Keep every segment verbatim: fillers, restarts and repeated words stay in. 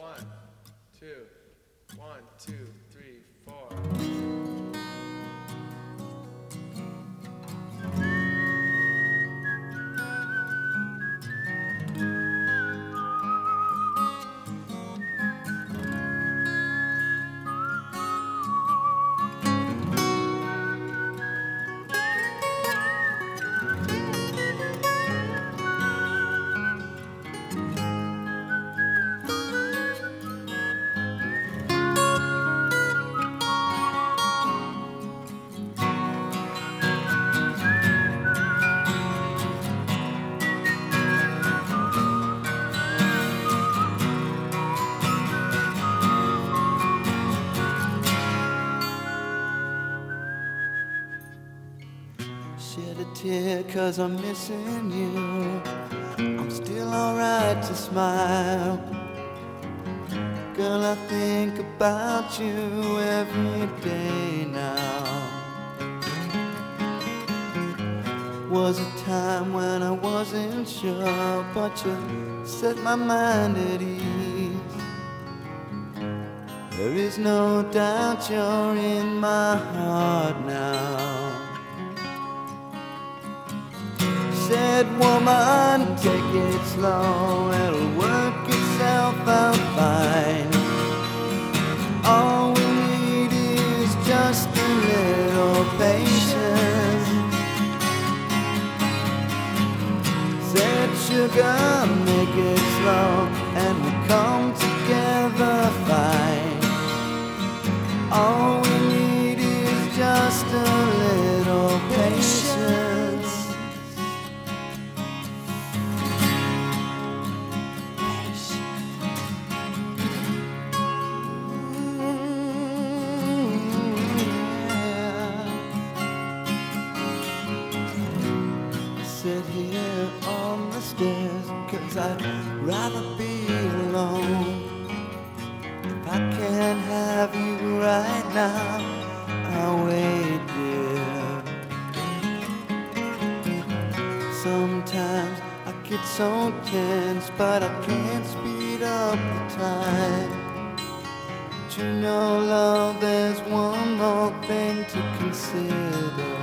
One, two, one, two, three, four. Shed a tear cause I'm missing you. I'm still alright to smile. Girl, I think about you every day now. Was a time when I wasn't sure, but you set my mind at ease. There is no doubt you're in my heart now. Said, woman, take it slow, it'll work itself out fine. All we need is just a little patience. Said, sugar, make it slow, and we'll come together fine. All we need is just a little patience. Sit here on the stairs, cause I'd rather be alone. If I can't have you right now, I'll wait, dear. Sometimes I get so tense, but I can't speed up the time. But you know, love, there's one more thing to consider.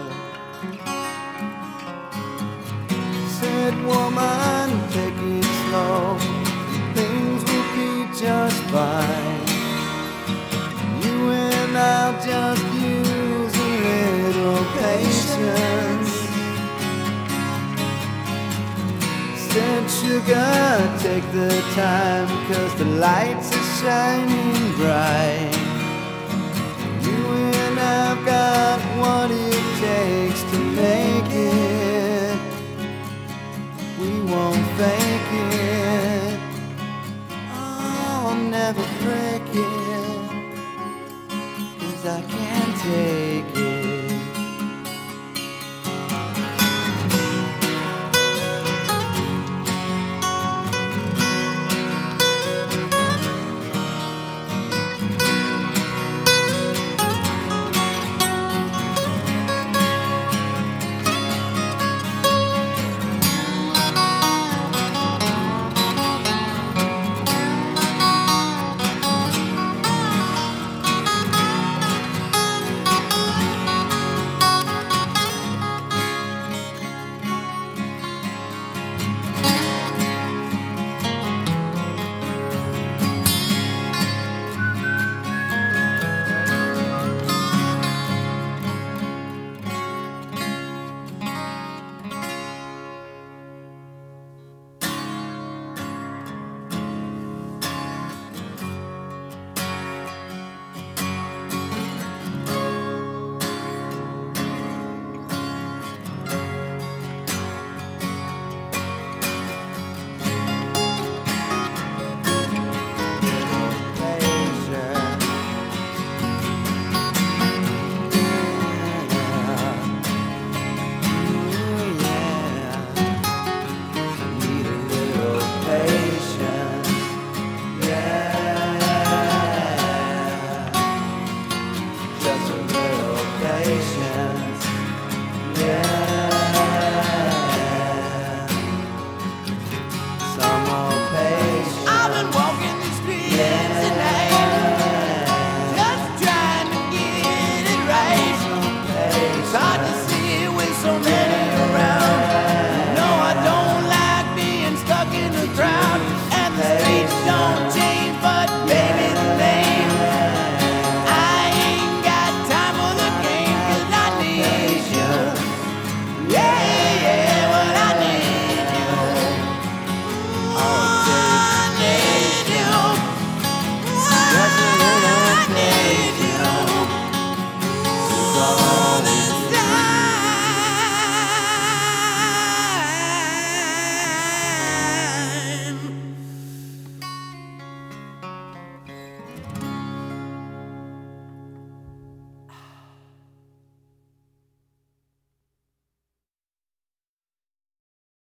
Said, woman, take it slow, things will be just fine. You and I'll just use a little patience. Said, sugar, take the time, cause the lights are shining bright. You and I've got what it takes to make it. We won't fake it, I'll never break it, cause I can't take it. crowd, and the streets don't change.